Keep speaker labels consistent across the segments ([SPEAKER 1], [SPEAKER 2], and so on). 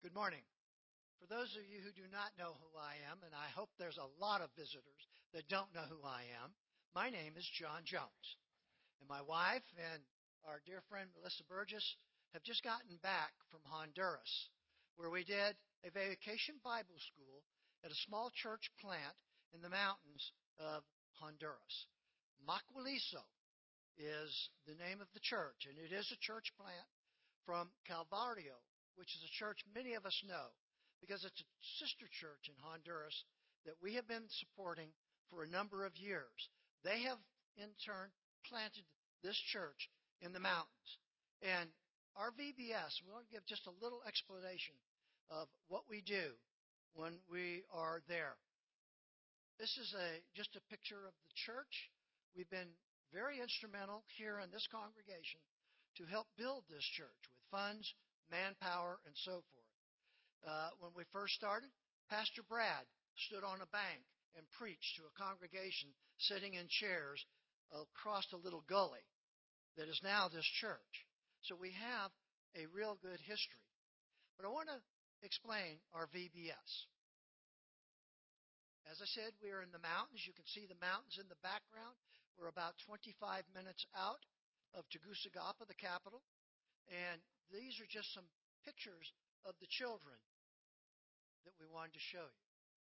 [SPEAKER 1] Good morning. For those of you who do not know who I am, and I hope there's a lot of visitors that don't know who I am, my name is John Jones. And my wife and our dear friend Melissa Burgess have just gotten back from Honduras, where we did a vacation Bible school at a small church plant in the mountains of Honduras. Macuiliso is the name of the church, and it is a church plant from Calvario, which is a church many of us know because it's a sister church in Honduras that we have been supporting for a number of years. They have, in turn, planted this church in the mountains. And our VBS, we want to give just a little explanation of what we do when we are there. This is just a picture of the church. We've been very instrumental here in this congregation to help build this church with funds, manpower, and so forth. When we first started, Pastor Brad stood on a bank and preached to a congregation sitting in chairs across a little gully that is now this church. So we have a real good history. But I want to explain our VBS. As I said, we are in the mountains. You can see the mountains in the background. We're about 25 minutes out of Tegucigalpa, the capital. And these are just some pictures of the children that we wanted to show you.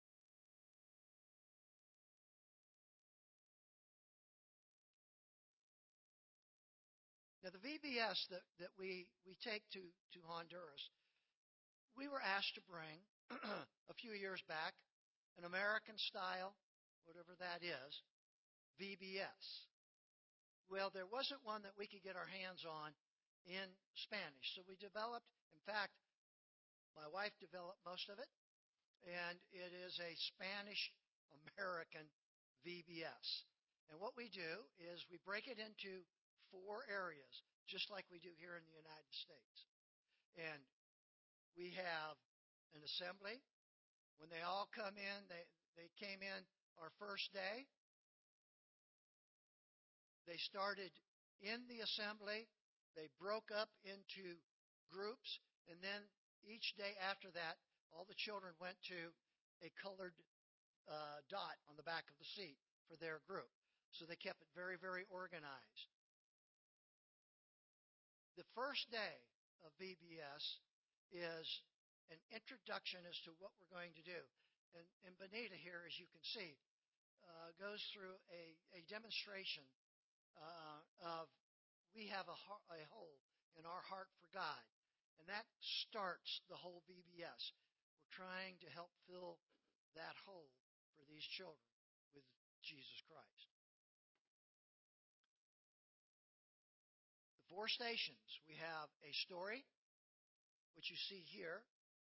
[SPEAKER 1] Now, the VBS that we take to Honduras, we were asked to bring, a few years back, an American style, whatever that is, VBS. Well, there wasn't one that we could get our hands on in Spanish. So we developed, in fact, my wife developed most of it, and it is a Spanish-American VBS. And what we do is we break it into 4 areas, just like we do here in the United States. And we have an assembly. When they all come in, they came in our first day. They started in the assembly. They broke up into groups, and then each day after that, all the children went to a colored dot on the back of the seat for their group. So they kept it very, very organized. The first day of VBS is an introduction as to what we're going to do. And Benita here, as you can see, goes through a demonstration of we have a hole in our heart for God. And that starts the whole VBS. We're trying to help fill that hole for these children with Jesus Christ. The 4 stations, we have a story, which you see here.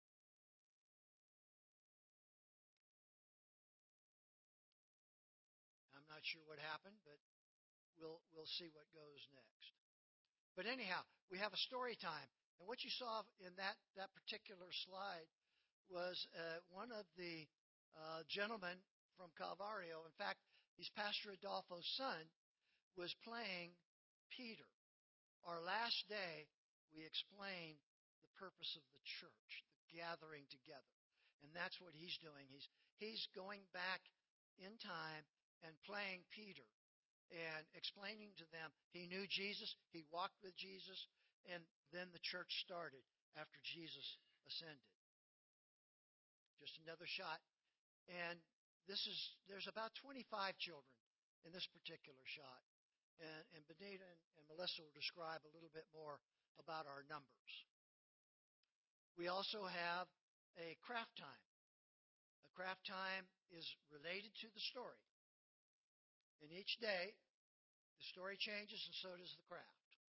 [SPEAKER 1] I'm not sure what happened, but we'll see what goes next. But anyhow, we have a story time. And what you saw in that particular slide was one of the gentlemen from Calvario. In fact, he's Pastor Adolfo's son, was playing Peter. Our last day, we explained the purpose of the church, the gathering together. And that's what he's doing. He's going back in time and playing Peter and explaining to them he knew Jesus, he walked with Jesus, and then the church started after Jesus ascended. Just another shot. And there's about 25 children in this particular shot. And Benita and Melissa will describe a little bit more about our numbers. We also have a craft time. A craft time is related to the story. And each day, the story changes and so does the craft.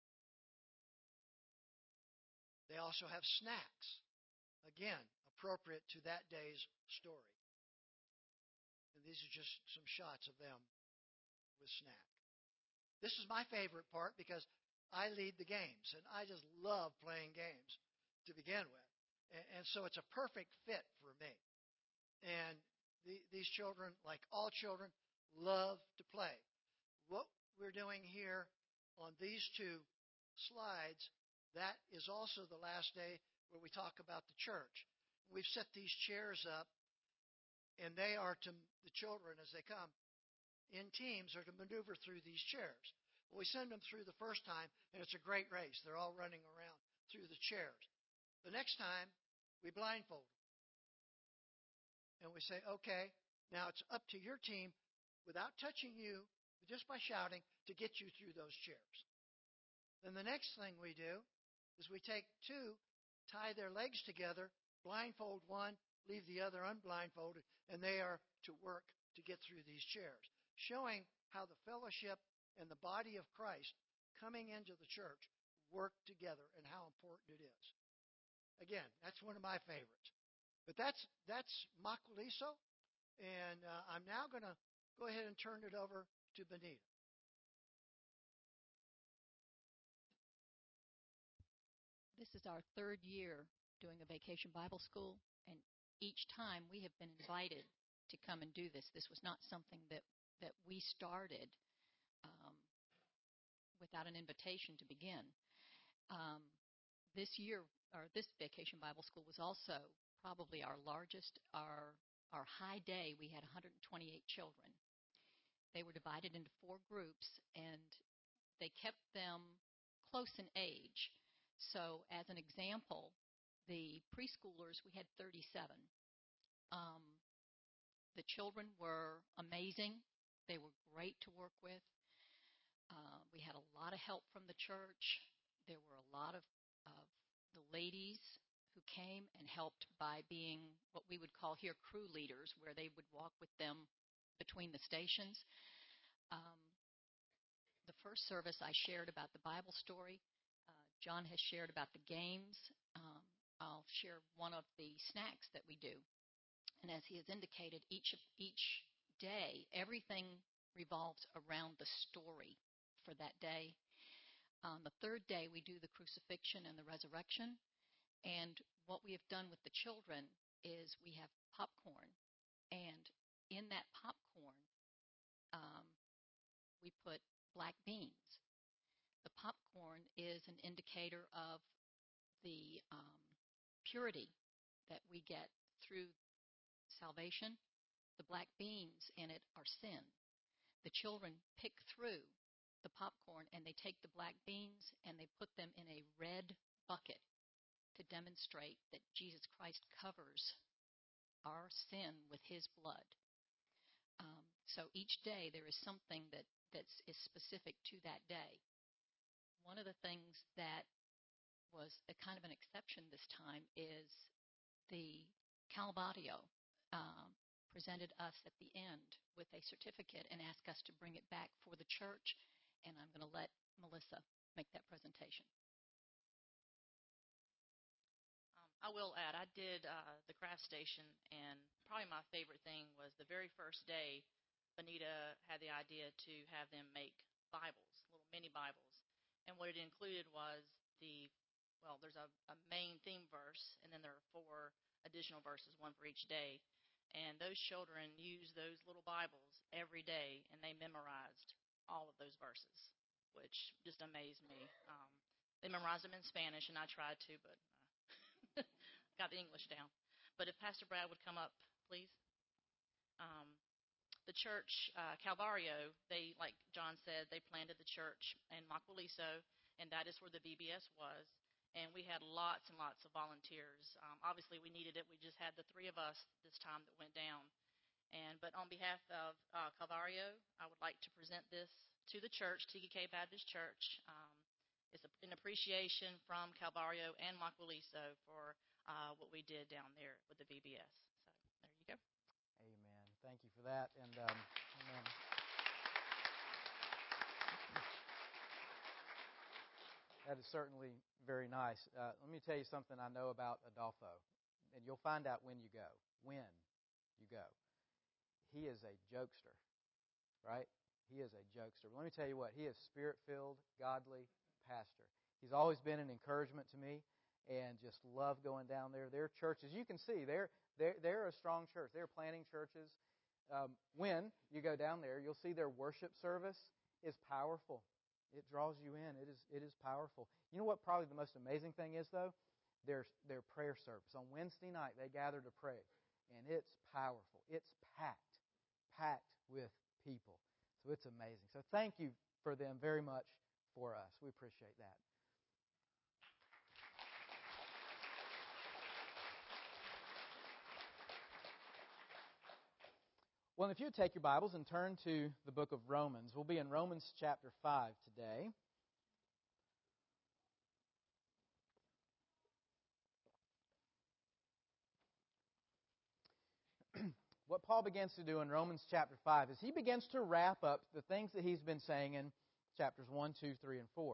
[SPEAKER 1] They also have snacks, again, appropriate to that day's story. And these are just some shots of them with snack. This is my favorite part because I lead the games, and I just love playing games to begin with. And so it's a perfect fit for me. And these children, like all children, love to play. What we're doing here on these 2 slides, that is also the last day where we talk about the church. We've set these chairs up, and they are to the children as they come in teams are to maneuver through these chairs. We send them through the first time, and it's a great race. They're all running around through the chairs. The next time, we blindfold them. And we say, okay, now it's up to your team, without touching you, just by shouting, to get you through those chairs. Then the next thing we do is we take two, tie their legs together, blindfold one, leave the other unblindfolded, and they are to work to get through these chairs, showing how the fellowship and the body of Christ coming into the church work together and how important it is. Again, that's one of my favorites. But that's Makuliso, and I'm now going to go ahead and turn it over to Benita.
[SPEAKER 2] This is our third year doing a vacation Bible school, and each time we have been invited to come and do this. This was not something that we started without an invitation to begin. This year, or this vacation Bible school was also probably our largest, our high day. We had 128 children. They were divided into 4 groups, and they kept them close in age. So as an example, the preschoolers, we had 37. The children were amazing. They were great to work with. We had a lot of help from the church. There were a lot of the ladies who came and helped by being what we would call here crew leaders, where they would walk with them between the stations. The first service I shared about the Bible story. John has shared about the games. I'll share one of the snacks that we do. And as he has indicated, each day, everything revolves around the story for that day. On the third day, we do the crucifixion and the resurrection. And what we have done with the children is we have popcorn. And in that popcorn, we put black beans. The popcorn is an indicator of the purity that we get through salvation. The black beans in it are sin. The children pick through the popcorn, and they take the black beans and they put them in a red bucket to demonstrate that Jesus Christ covers our sin with his blood. So each day there is something that is specific to that day. One of the things that was a kind of an exception this time is the Calvario presented us at the end with a certificate and asked us to bring it back for the church, and I'm going to let Melissa make that presentation.
[SPEAKER 3] I will add, I did the craft station, and probably my favorite thing was the very first day, Benita had the idea to have them make Bibles, little mini Bibles. And what it included was there's a main theme verse, and then there are 4 additional verses, one for each day. And those children used those little Bibles every day, and they memorized all of those verses, which just amazed me. They memorized them in Spanish, and I tried to, but got the English down. But if Pastor Brad would come up, please. The church, Calvario, they, like John said, they planted the church in Makuliso, and that is where the VBS was. And we had lots and lots of volunteers. Obviously, we needed it. We just had the 3 of us this time that went down. But on behalf of Calvario, I would like to present this to the church, TKK Baptist Church. It's an appreciation from Calvario and Makuliso for what we did down there with the VBS. So there you go.
[SPEAKER 4] Amen. Thank you for that. And amen. That is certainly very nice. Let me tell you something I know about Adolfo, and you'll find out when you go. When you go. He is a jokester, right? He is a jokester. Let me tell you what. He is spirit-filled, godly pastor. He's always been an encouragement to me, and just love going down there. Their churches, you can see, they're a strong church. They're planting churches. When you go down there, you'll see their worship service is powerful. It draws you in. It is powerful. You know what probably the most amazing thing is, though? their prayer service. On Wednesday night, they gather to pray, and it's powerful. It's packed with people. So it's amazing. So thank you for them very much for us. We appreciate that. Well, if you take your Bibles and turn to the book of Romans, we'll be in Romans chapter 5 today. What Paul begins to do in Romans chapter 5 is he begins to wrap up the things that he's been saying in chapters 1, 2, 3, and 4.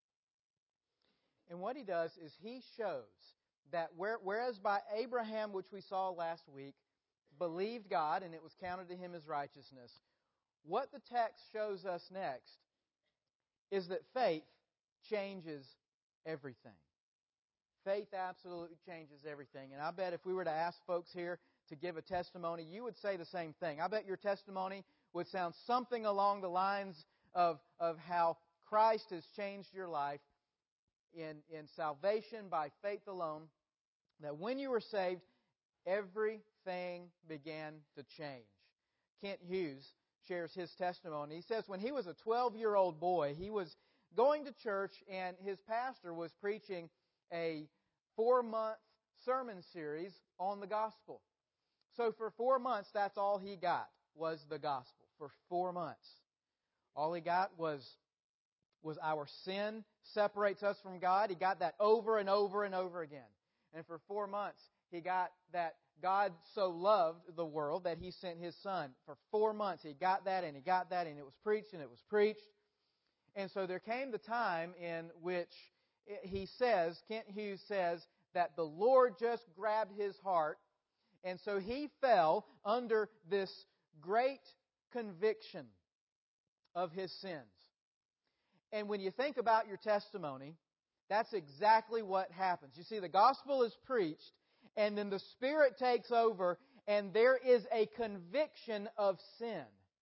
[SPEAKER 4] And what he does is he shows that whereas by Abraham, which we saw last week, believed God and it was counted to him as righteousness, what the text shows us next is that faith changes everything. Faith absolutely changes everything. And I bet if we were to ask folks here to give a testimony, you would say the same thing. I bet your testimony would sound something along the lines of how Christ has changed your life in salvation by faith alone, that when you were saved, everything began to change. Kent Hughes shares his testimony. He says when he was a 12-year-old boy, he was going to church and his pastor was preaching a 4-month sermon series on the gospel. So for 4 months, that's all he got was the gospel. For 4 months. All he got was our sin separates us from God. He got that over and over and over again. And for 4 months, he got that God so loved the world that He sent His Son. For 4 months, he got that and he got that, and it was preached and it was preached. And so there came the time in which he says, Kent Hughes says, that the Lord just grabbed his heart, and so he fell under this great conviction of his sins. And when you think about your testimony, that's exactly what happens. You see, the gospel is preached, and then the Spirit takes over, and there is a conviction of sin.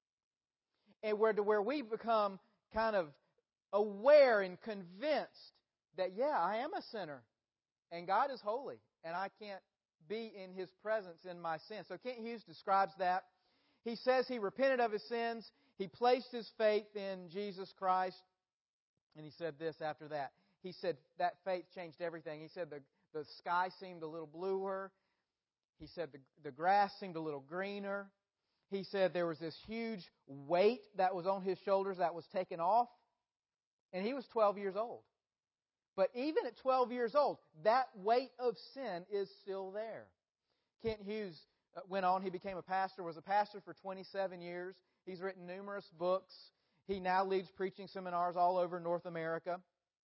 [SPEAKER 4] And where we become kind of aware and convinced that, yeah, I am a sinner, and God is holy, and I can't be in His presence in my sin. So Kent Hughes describes that. He says he repented of his sins, he placed his faith in Jesus Christ, and he said this after that. He said that faith changed everything. He said the sky seemed a little bluer. He said the grass seemed a little greener. He said there was this huge weight that was on his shoulders that was taken off. And he was 12 years old. But even at 12 years old, that weight of sin is still there. Kent Hughes went on. He became a pastor, was a pastor for 27 years. He's written numerous books. He now leads preaching seminars all over North America.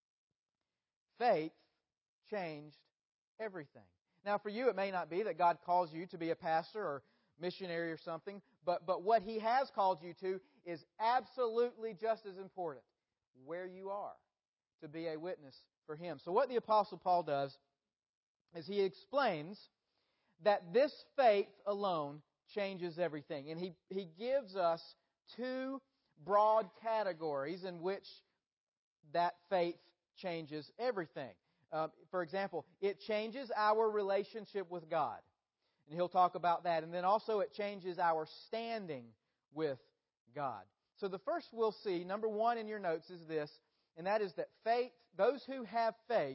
[SPEAKER 4] Faith changed everything. Now, for you, it may not be that God calls you to be a pastor or missionary or something, but what He has called you to is absolutely just as important, where you are, to be a witness for Him. So what the Apostle Paul does is he explains that this faith alone changes everything. And he gives us two broad categories in which that faith changes everything. For example, it changes our relationship with God. And he'll talk about that. And then also it changes our standing with God. So the first we'll see, number one in your notes, is this, and that is that faith, those who have faith,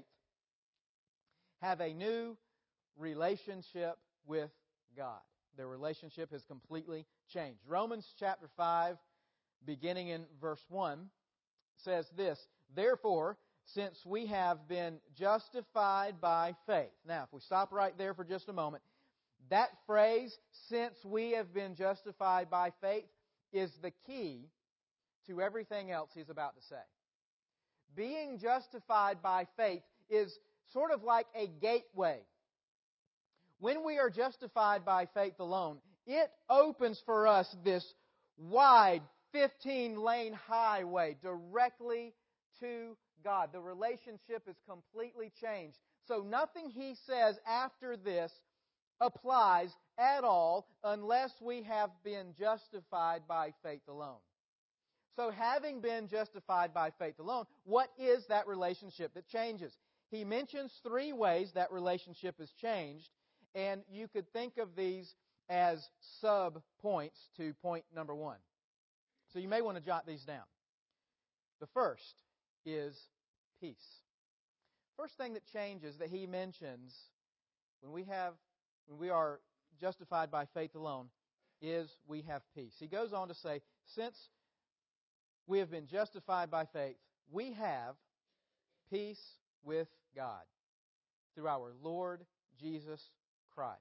[SPEAKER 4] have a new relationship with God. Their relationship has completely changed. Romans chapter 5, beginning in verse 1, says this, "Therefore, since we have been justified by faith." Now, if we stop right there for just a moment, that phrase, "since we have been justified by faith," is the key to everything else he's about to say. Being justified by faith is sort of like a gateway. When we are justified by faith alone, it opens for us this wide 15-lane highway directly to God. The relationship is completely changed. So nothing he says after this applies at all unless we have been justified by faith alone. So having been justified by faith alone, what is that relationship that changes? he mentions 3 ways that relationship has changed, and you could think of these as sub-points to point number 1. So you may want to jot these down. The first is peace. First thing that changes that he mentions when we are justified by faith alone is we have peace. He goes on to say, since we have been justified by faith, we have peace with God through our Lord Jesus Christ.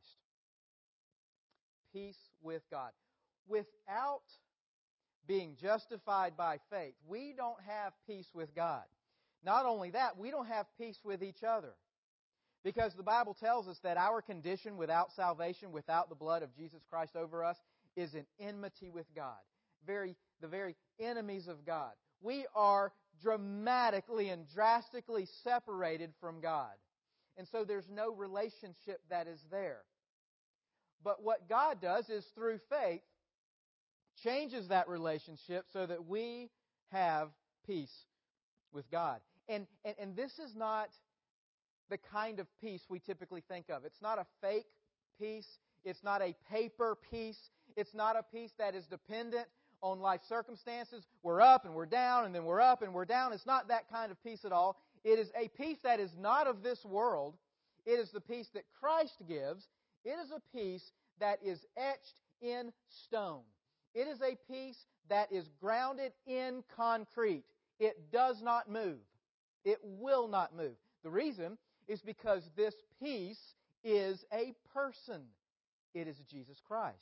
[SPEAKER 4] Peace with God. Without being justified by faith, we don't have peace with God. Not only that, we don't have peace with each other. Because the Bible tells us that our condition without salvation, without the blood of Jesus Christ over us, is in enmity with God. The very enemies of God. We are dramatically and drastically separated from God. And so there's no relationship that is there. But what God does is through faith, changes that relationship so that we have peace with God. And this is not the kind of peace we typically think of. It's not a fake peace. It's not a paper peace. It's not a peace that is dependent on life circumstances. We're up and we're down and then we're up and we're down. It's not that kind of peace at all. It is a peace that is not of this world. It is the peace that Christ gives. It is a peace that is etched in stone. It is a peace that is grounded in concrete. It does not move. It will not move. The reason is because this peace is a person. It is Jesus Christ.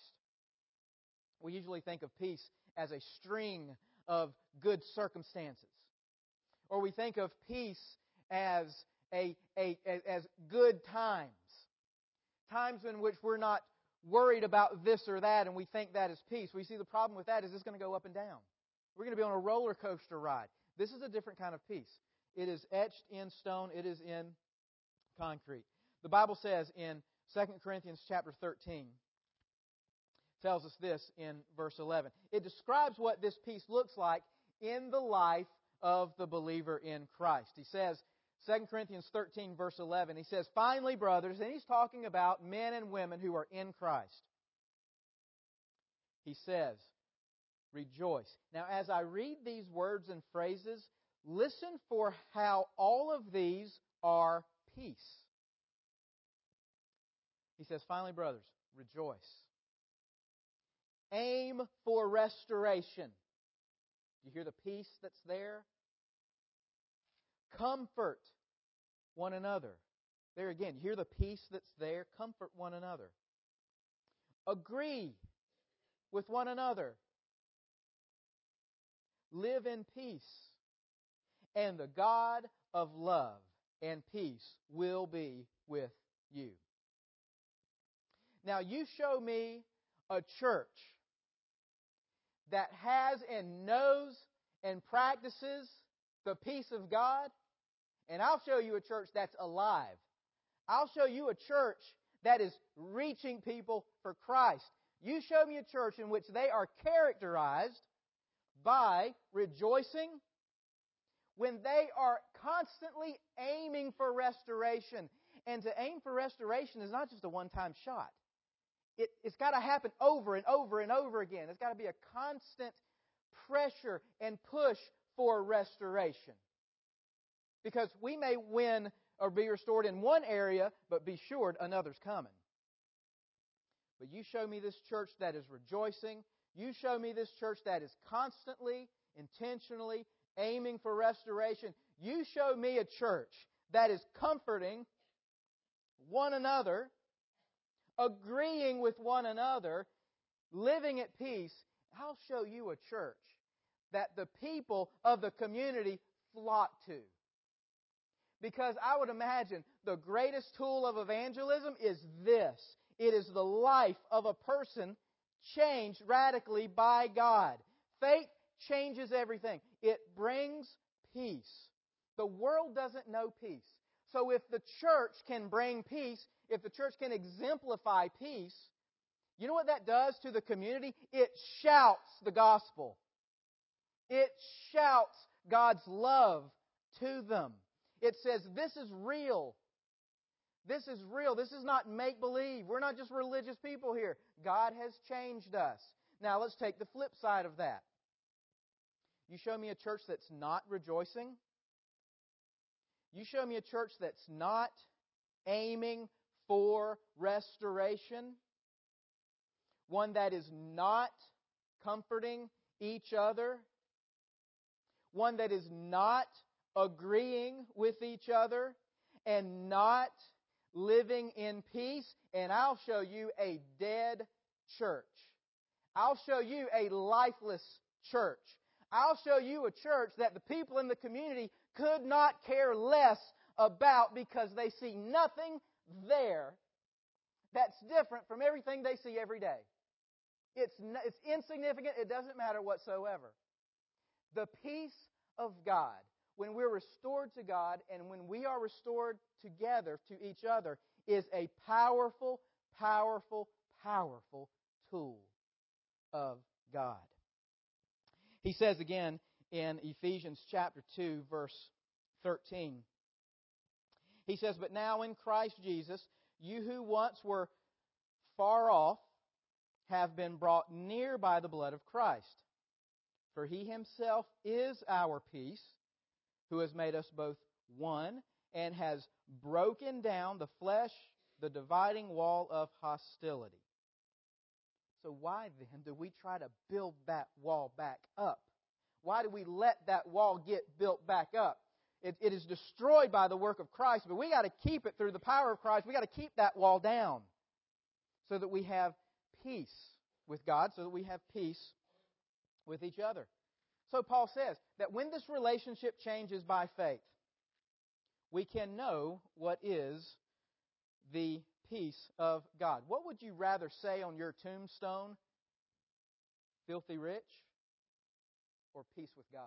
[SPEAKER 4] We usually think of peace as a string of good circumstances. Or we think of peace as as good times. Times in which we're not worried about this or that and we think that is peace. We see the problem with that is it's going to go up and down. We're going to be on a roller coaster ride. This is a different kind of peace. It is etched in stone. It is in concrete. The Bible says in 2 Corinthians chapter 13, tells us this in verse 11. It describes what this peace looks like in the life of the believer in Christ. He says, 2 Corinthians 13, verse 11, he says, finally, brothers, and he's talking about men and women who are in Christ. He says, rejoice. Now, as I read these words and phrases, listen for how all of these are peace. He says, finally, brothers, rejoice. Aim for restoration. Do you hear the peace that's there? Comfort one another. There again, you hear the peace that's there? Comfort one another. Agree with one another. Live in peace. And the God of love and peace will be with you. Now, you show me a church that has and knows and practices the peace of God, and I'll show you a church that's alive. I'll show you a church that is reaching people for Christ. You show me a church in which they are characterized by rejoicing, when they are constantly aiming for restoration. And to aim for restoration is not just a one-time shot. It's got to happen over and over and over again. There's got to be a constant pressure and push for restoration. Because we may win or be restored in one area, but be sure another's coming. But you show me this church that is rejoicing. You show me this church that is constantly, intentionally aiming for restoration. You show me a church that is comforting one another, agreeing with one another, living at peace. I'll show you a church that the people of the community flock to. Because I would imagine the greatest tool of evangelism is this. It is the life of a person changed radically by God. Faith changes everything. It brings peace. The world doesn't know peace. So if the church can bring peace, if the church can exemplify peace, you know what that does to the community? It shouts the gospel. It shouts God's love to them. It says this is real. This is real. This is not make-believe. We're not just religious people here. God has changed us. Now, let's take the flip side of that. You show me a church that's not rejoicing. You show me a church that's not aiming for restoration. One that is not comforting each other. One that is not agreeing with each other and not living in peace. And I'll show you a dead church. I'll show you a lifeless church. I'll show you a church that the people in the community could not care less about because they see nothing there that's different from everything they see every day. It's insignificant. It doesn't matter whatsoever. The peace of God, when we're restored to God and when we are restored together to each other, is a powerful, powerful, powerful tool of God. He says again in Ephesians chapter 2, verse 13, he says, "But now in Christ Jesus, you who once were far off have been brought near by the blood of Christ. For He Himself is our peace, who has made us both one and has broken down the flesh, the dividing wall of hostility." So why then do we try to build that wall back up? Why do we let that wall get built back up? It is destroyed by the work of Christ, but we got to keep it through the power of Christ. We got to keep that wall down so that we have peace with God, so that we have peace with each other. So Paul says that when this relationship changes by faith, we can know what is the peace of God. What would you rather say on your tombstone? Filthy rich or peace with God?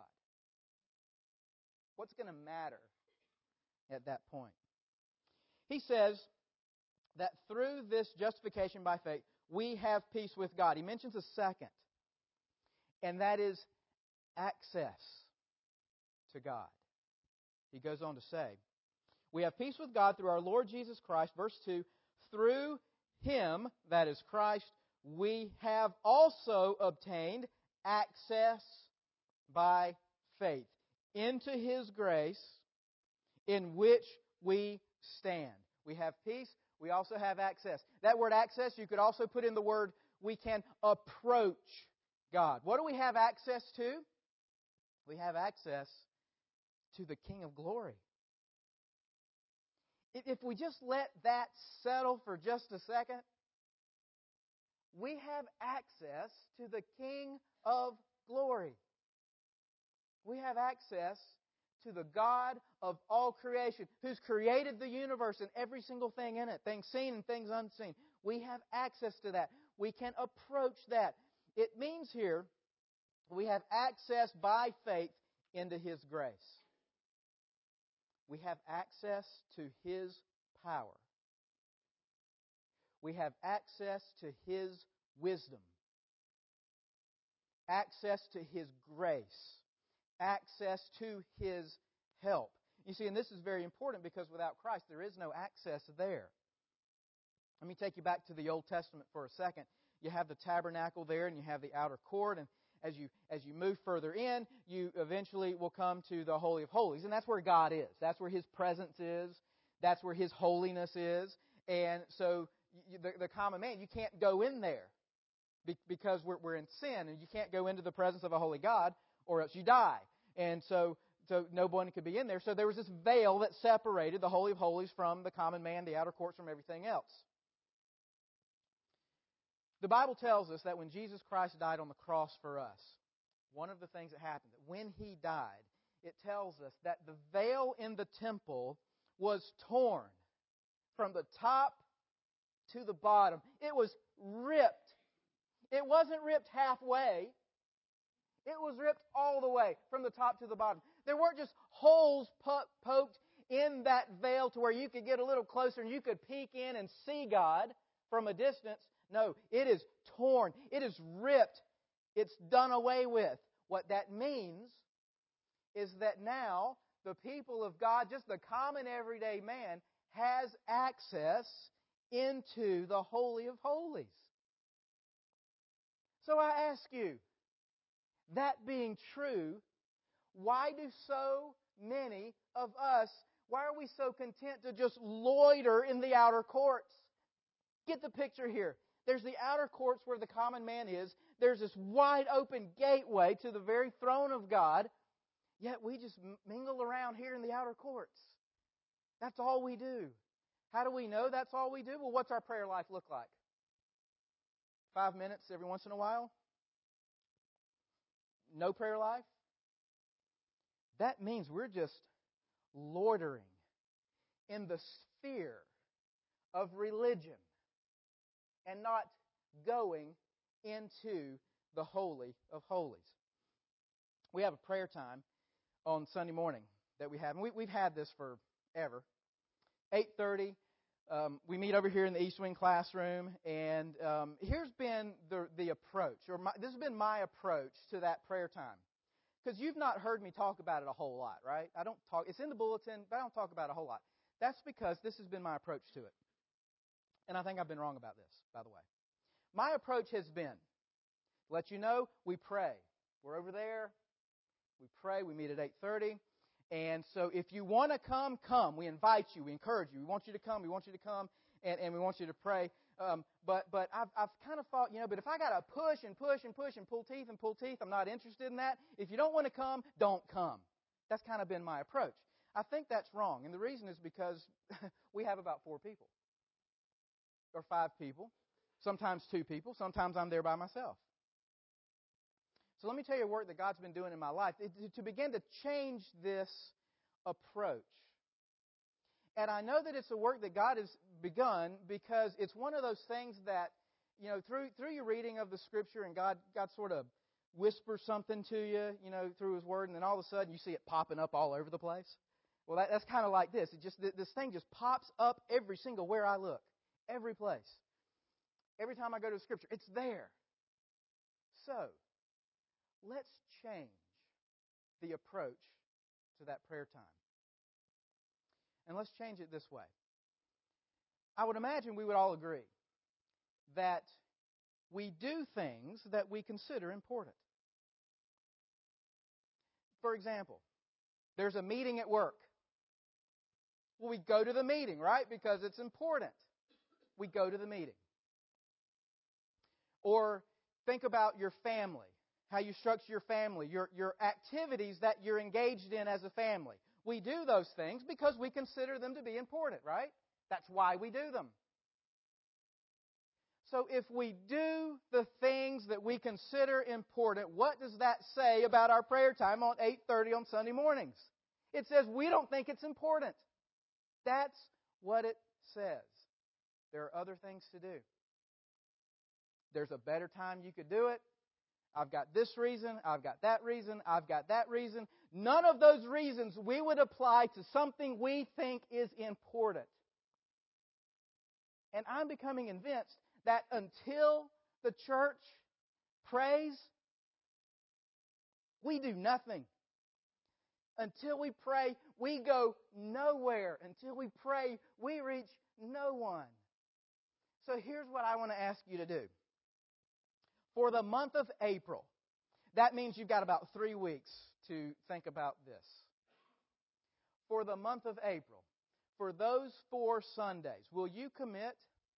[SPEAKER 4] What's going to matter at that point? He says that through this justification by faith, we have peace with God. He mentions a second, and that is access to God. He goes on to say, we have peace with God through our Lord Jesus Christ, verse 2, through Him, that is Christ, we have also obtained access by faith into His grace in which we stand. We have peace. We also have access. That word access, you could also put in the word we can approach God. What do we have access to? We have access to the King of Glory. If we just let that settle for just a second, we have access to the King of Glory. We have access to the God of all creation, who's created the universe and every single thing in it, things seen and things unseen. We have access to that. We can approach that. It means here we have access by faith into His grace. We have access to His power. We have access to His wisdom. Access to His grace. Access to His help. You see, and this is very important because without Christ there is no access there. Let me take you back to the Old Testament for a second. You have the tabernacle there and you have the outer court, and as you move further in, you eventually will come to the Holy of Holies, and that's where God is. That's where His presence is. That's where His holiness is. And so the common man, you can't go in there because we're in sin, and you can't go into the presence of a holy God or else you die. And so no one could be in there. So there was this veil that separated the Holy of Holies from the common man, the outer courts from everything else. The Bible tells us that when Jesus Christ died on the cross for us, one of the things that happened, that when He died, it tells us that the veil in the temple was torn from the top to the bottom. It was ripped. It wasn't ripped halfway. It was ripped all the way from the top to the bottom. There weren't just holes poked in that veil to where you could get a little closer and you could peek in and see God from a distance. No, it is torn. It is ripped. It's done away with. What that means is that now the people of God, just the common everyday man, has access into the Holy of Holies. So I ask you, that being true, why do so many of us, why are we so content to just loiter in the outer courts? Get the picture here. There's the outer courts where the common man is. There's this wide open gateway to the very throne of God. Yet we just mingle around here in the outer courts. That's all we do. How do we know that's all we do? Well, what's our prayer life look like? 5 minutes every once in a while? No prayer life? That means we're just loitering in the sphere of religion and not going into the Holy of Holies. We have a prayer time on Sunday morning that we have, and we've had this forever. 8:30, we meet over here in the East Wing classroom, and here's been the approach, this has been my approach to that prayer time. Because you've not heard me talk about it a whole lot, right? I don't talk. It's in the bulletin, but I don't talk about it a whole lot. That's because this has been my approach to it. And I think I've been wrong about this, by the way. My approach has been, to let you know, we pray. We're over there. We pray. We meet at 8:30. And so if you want to come, come. We invite you. We encourage you. We want you to come. We want you to come. And we want you to pray. But I've kind of thought, but if I got to push and pull teeth, I'm not interested in that. If you don't want to come, don't come. That's kind of been my approach. I think that's wrong. And the reason is because we have about 4 people. Or 5 people. Sometimes 2 people. Sometimes I'm there by myself. So let me tell you a work that God's been doing in my life to begin to change this approach. And I know that it's a work that God has begun because it's one of those things that, through your reading of the Scripture and God sort of whispers something to you, through His Word, and then all of a sudden you see it popping up all over the place. Well, that's kind of like this. This thing just pops up every single where I look, every place. Every time I go to the Scripture, it's there. So, let's change the approach to that prayer time. And let's change it this way. I would imagine we would all agree that we do things that we consider important. For example, there's a meeting at work. Well, we go to the meeting, right? Because it's important. We go to the meeting. Or think about your family, how you structure your family, your activities that you're engaged in as a family. We do those things because we consider them to be important, right? That's why we do them. So if we do the things that we consider important, what does that say about our prayer time on 8:30 on Sunday mornings? It says we don't think it's important. That's what it says. There are other things to do. There's a better time you could do it. I've got this reason, I've got that reason, I've got that reason. None of those reasons we would apply to something we think is important. And I'm becoming convinced that until the church prays, we do nothing. Until we pray, we go nowhere. Until we pray, we reach no one. So here's what I want to ask you to do. For the month of April, that means you've got about 3 weeks to think about this. For the month of April, for those 4 Sundays, will you commit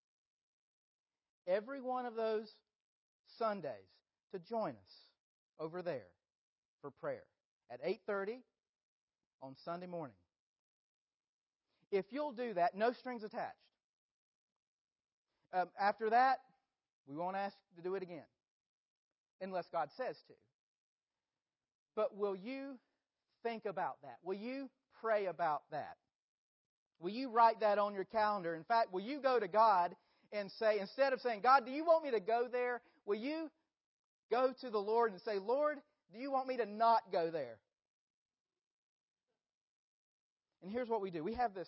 [SPEAKER 4] every one of those Sundays to join us over there for prayer at 8:30 on Sunday morning? If you'll do that, no strings attached. After that, we won't ask to do it again, unless God says to. But will you think about that? Will you pray about that? Will you write that on your calendar? In fact, will you go to God and say, instead of saying, God, do you want me to go there? Will you go to the Lord and say, Lord, do you want me to not go there? And here's what we do. We'll have this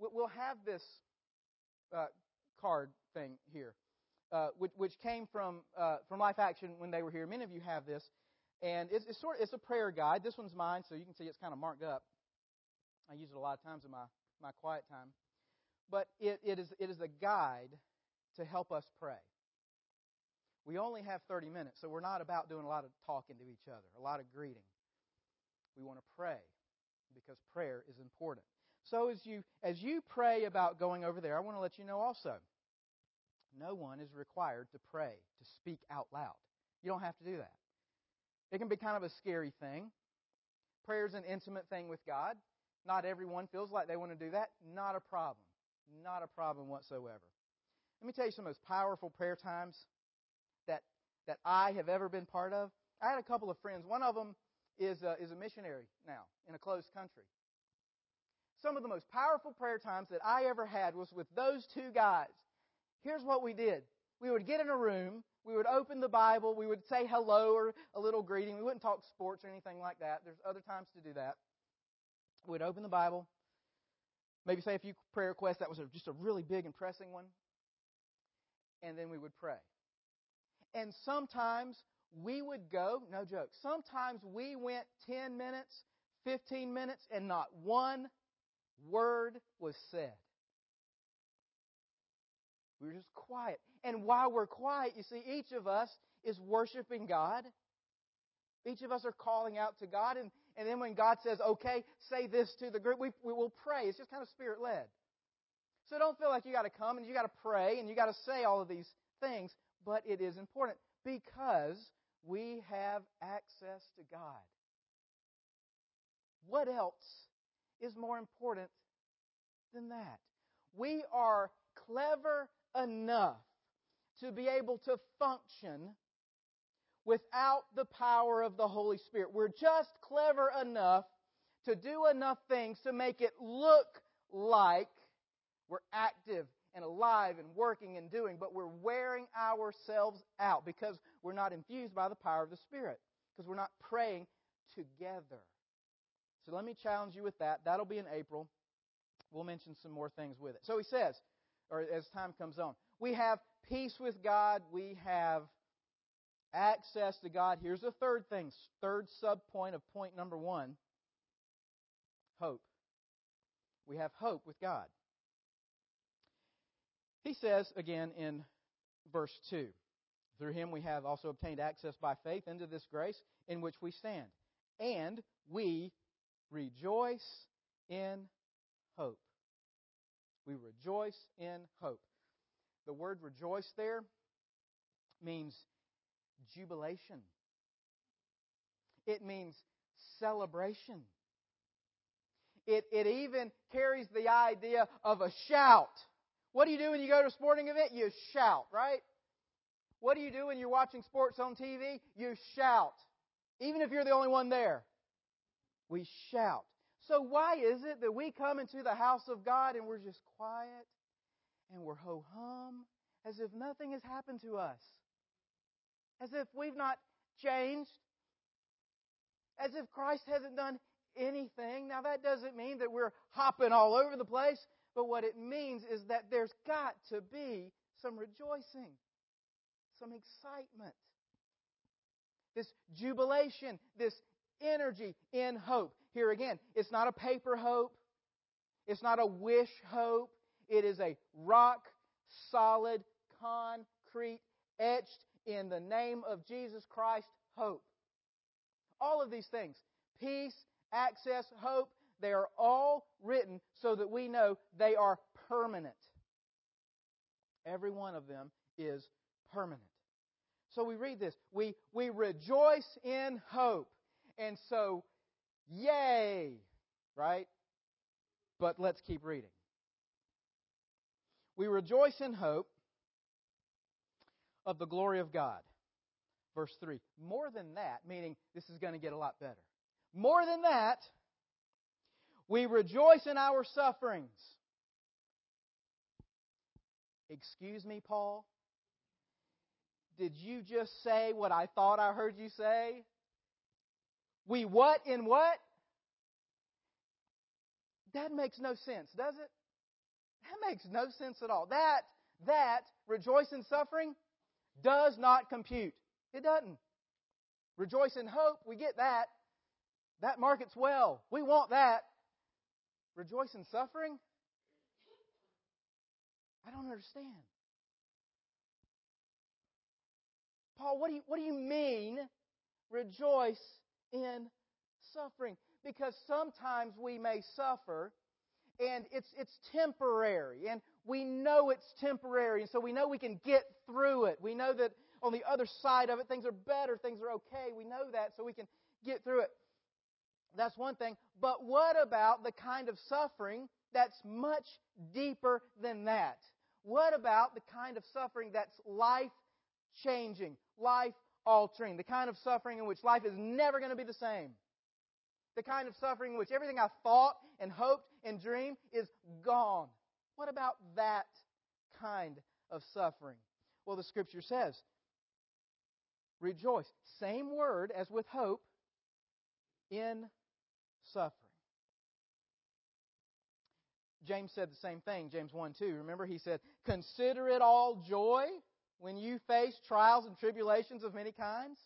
[SPEAKER 4] card thing here, which came from Life Action when they were here. Many of you have this. And it's a prayer guide. This one's mine, so you can see it's kind of marked up. I use it a lot of times in my quiet time. But it is a guide to help us pray. We only have 30 minutes, so we're not about doing a lot of talking to each other, a lot of greeting. We want to pray because prayer is important. So as you pray about going over there, I want to let you know also, no one is required to pray, to speak out loud. You don't have to do that. It can be kind of a scary thing. Prayer is an intimate thing with God. Not everyone feels like they want to do that. Not a problem. Not a problem whatsoever. Let me tell you some of those powerful prayer times that I have ever been part of. I had a couple of friends. One of them is a missionary now in a closed country. Some of the most powerful prayer times that I ever had was with those two guys. Here's what we did. We would get in a room. We would open the Bible. We would say hello or a little greeting. We wouldn't talk sports or anything like that. There's other times to do that. We'd open the Bible. Maybe say a few prayer requests. That was just a really big and pressing one. And then we would pray. And sometimes we would go, no joke, sometimes we went 10 minutes, 15 minutes, and not one word was said. We were just quiet. And while we're quiet, you see, each of us is worshiping God. Each of us are calling out to God. And then when God says, okay, say this to the group, we will pray. It's just kind of Spirit-led. So don't feel like you got to come and you got to pray and you got to say all of these things. But it is important because we have access to God. What else is more important than that? We are clever enough to be able to function without the power of the Holy Spirit. We're just clever enough to do enough things to make it look like we're active and alive and working and doing, but we're wearing ourselves out because we're not infused by the power of the Spirit, because we're not praying together. So let me challenge you with that. That'll be in April. We'll mention some more things with it. So he says, or as time comes on, we have peace with God. We have access to God. Here's the third thing, third sub-point of point number 1, hope. We have hope with God. He says, again in verse 2, through Him we have also obtained access by faith into this grace in which we stand. And we rejoice in hope. We rejoice in hope. The word rejoice there means jubilation. It means celebration. It even carries the idea of a shout. What do you do when you go to a sporting event? You shout, right? What do you do when you're watching sports on TV? You shout. Even if you're the only one there. We shout. So why is it that we come into the house of God and we're just quiet and we're ho-hum as if nothing has happened to us? As if we've not changed? As if Christ hasn't done anything? Now that doesn't mean that we're hopping all over the place, but what it means is that there's got to be some rejoicing, some excitement, this jubilation, this energy in hope. Here again, it's not a paper hope. It's not a wish hope. It is a rock solid, concrete, etched in the name of Jesus Christ hope. All of these things, peace, access, hope, they are all written so that we know they are permanent. Every one of them is permanent. So we read this. We rejoice in hope. And so, yay, right? But let's keep reading. We rejoice in hope of the glory of God. Verse 3. More than that, meaning this is going to get a lot better. More than that, we rejoice in our sufferings. Excuse me, Paul? Did you just say what I thought I heard you say? We what in what? That makes no sense, does it? That makes no sense at all. That rejoice in suffering does not compute. It doesn't. Rejoice in hope, we get that. That markets well. We want that. Rejoice in suffering? I don't understand. Paul, what do you mean, rejoice in suffering? Because sometimes we may suffer, and it's temporary, and we know it's temporary, and so we know we can get through it. We know that on the other side of it, things are better, things are okay. We know that, so we can get through it. That's one thing. But what about the kind of suffering that's much deeper than that? What about the kind of suffering that's life-changing, life-altering, the kind of suffering in which life is never going to be the same? The kind of suffering in which everything I thought and hoped and dreamed is gone. What about that kind of suffering? Well, the Scripture says, rejoice. Same word as with hope, in suffering. James said the same thing, James 1:2. Remember, he said, consider it all joy when you face trials and tribulations of many kinds.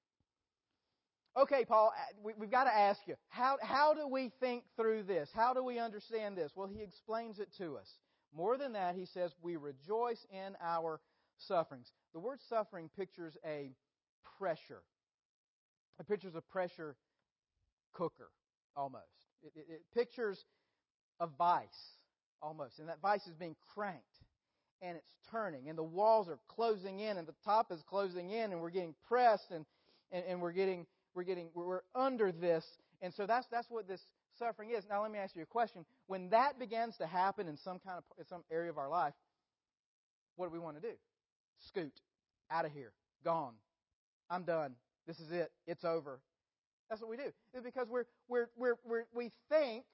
[SPEAKER 4] Okay, Paul, we've got to ask you, how do we think through this? How do we understand this? Well, he explains it to us. More than that, he says, we rejoice in our sufferings. The word suffering pictures a pressure. It pictures a pressure cooker, almost. It pictures a vice, almost. And that vice is being cranked, and it's turning, and the walls are closing in, and the top is closing in, and we're getting pressed, and we're under this. And so that's what this suffering is. Now let me ask you a question. When that begins to happen in some area of our life, what do we want to do? Scoot. Out of here. Gone. I'm done. This is it. It's over. That's what we do. It's because we think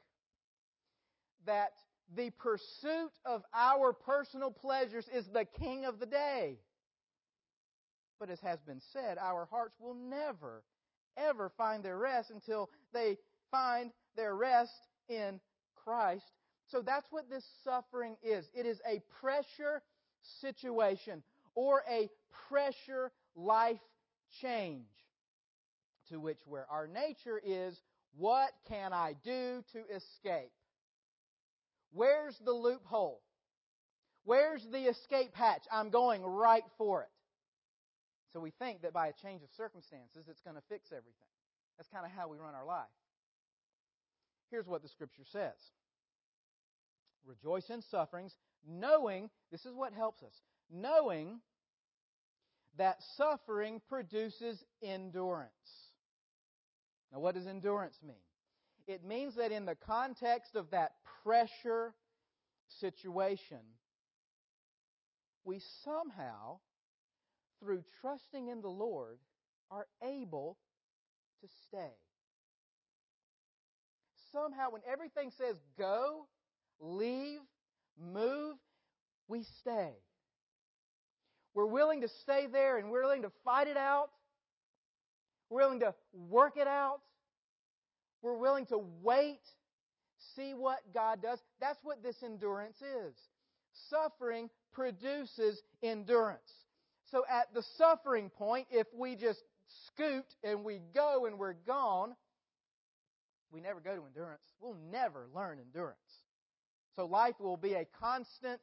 [SPEAKER 4] that the pursuit of our personal pleasures is the king of the day. But as has been said, our hearts will never, ever find their rest until they find their rest in Christ. So that's what this suffering is. It is a pressure situation or a pressure life change to which where our nature is, what can I do to escape? Where's the loophole? Where's the escape hatch? I'm going right for it. So we think that by a change of circumstances, it's going to fix everything. That's kind of how we run our life. Here's what the Scripture says. Rejoice in sufferings, knowing, this is what helps us, knowing that suffering produces endurance. Now, what does endurance mean? It means that in the context of that pressure situation, we somehow, through trusting in the Lord, are able to stay. Somehow, when everything says go, leave, move, we stay. We're willing to stay there, and we're willing to fight it out. We're willing to work it out. We're willing to wait, see what God does. That's what this endurance is. Suffering produces endurance. So at the suffering point, if we just scoot and we go and we're gone, we never go to endurance. We'll never learn endurance. So life will be a constant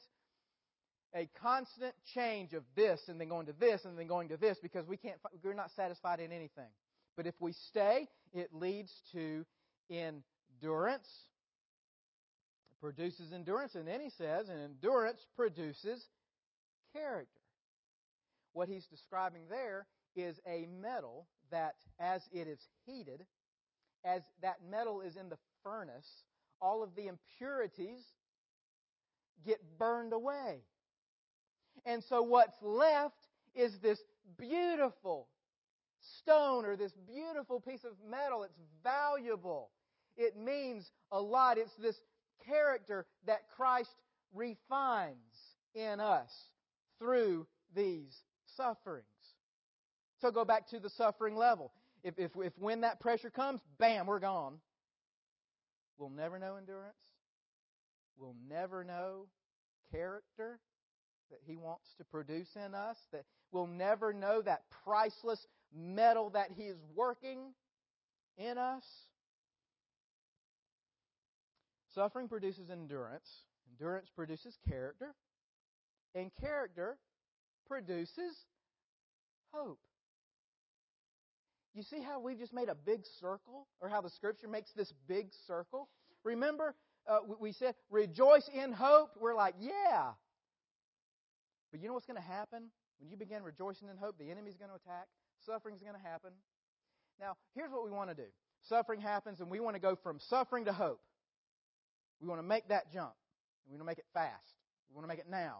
[SPEAKER 4] change of this and then going to this and then going to this because we're not satisfied in anything. But if we stay, it leads to endurance. It produces endurance. And then he says, and endurance produces character. What he's describing there is a metal that as it is heated, as that metal is in the furnace, all of the impurities get burned away. And so what's left is this beautiful stone or this beautiful piece of metal. It's valuable. It means a lot. It's this character that Christ refines in us through these sufferings. So go back to the suffering level. If when that pressure comes, bam, we're gone. We'll never know endurance. We'll never know character that He wants to produce in us. That we'll never know that priceless metal that He is working in us. Suffering produces endurance. Endurance produces character. And character produces hope. You see how we've just made a big circle? Or how the Scripture makes this big circle? Remember, we said, rejoice in hope. We're like, yeah. But you know what's going to happen? When you begin rejoicing in hope, the enemy's going to attack. Suffering's going to happen. Now, here's what we want to do. Suffering happens, and we want to go from suffering to hope. We want to make that jump. We want to make it fast. We want to make it now.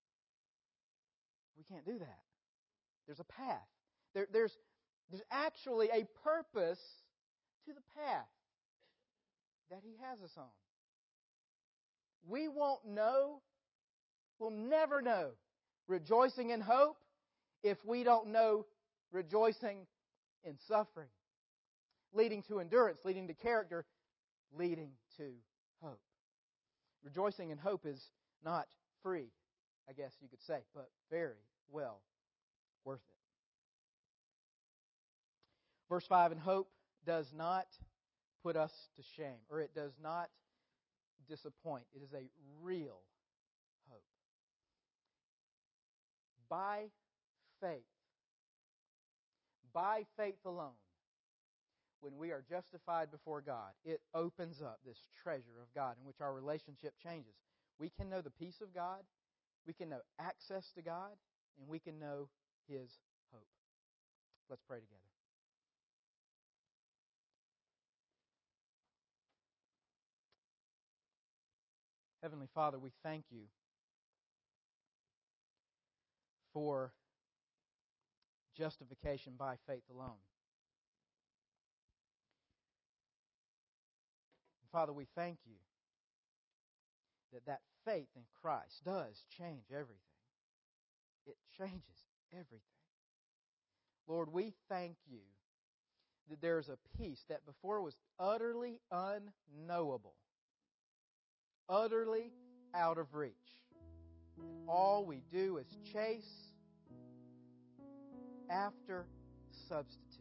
[SPEAKER 4] We can't do that. There's a path. There's actually a purpose to the path that He has us on. We won't know, we'll never know rejoicing in hope if we don't know rejoicing in suffering, leading to endurance, leading to character, leading to hope. Rejoicing in hope is not free, I guess you could say, but very well worth it. Verse 5, and hope does not put us to shame, or it does not disappoint. It is a real hope. By faith alone, when we are justified before God, it opens up this treasure of God in which our relationship changes. We can know the peace of God, we can know access to God, and we can know His hope. Let's pray together. Heavenly Father, we thank You for justification by faith alone. And Father, we thank You that faith in Christ does change everything. It changes everything. Lord, we thank You that there is a peace that before was utterly unknowable, utterly out of reach. And all we do is chase after substitutes.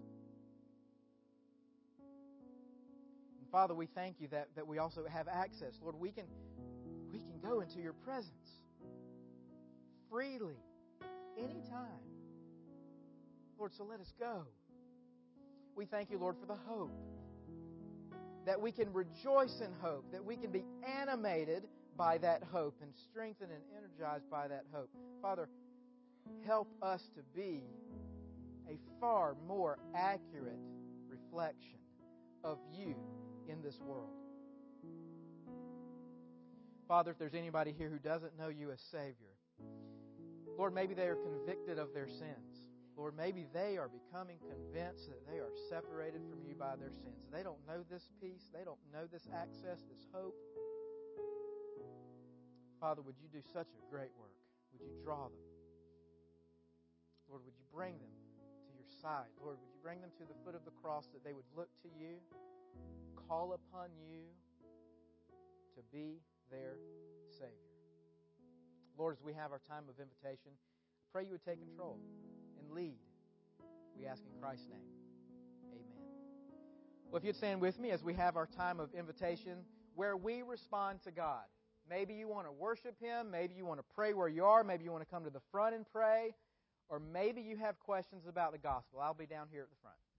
[SPEAKER 4] And Father, we thank You that we also have access. Lord, we can go into Your presence freely, anytime. Lord, so let us go. We thank You, Lord, for the hope. That we can rejoice in hope. That we can be animated by that hope and strengthened and energized by that hope. Father, help us to be a far more accurate reflection of You in this world. Father, if there's anybody here who doesn't know You as Savior, Lord, maybe they are convicted of their sins. Lord, maybe they are becoming convinced that they are separated from You by their sins. They don't know this peace. They don't know this access, this hope. Father, would You do such a great work? Would You draw them? Lord, would You bring them to Your side? Lord, would You bring them to the foot of the cross that they would look to You, call upon You to be their Savior. Lord, as we have our time of invitation, I pray You would take control and lead. We ask in Christ's name. Amen. Well, if you'd stand with me as we have our time of invitation where we respond to God. Maybe you want to worship Him. Maybe you want to pray where you are. Maybe you want to come to the front and pray. Or maybe you have questions about the gospel. I'll be down here at the front.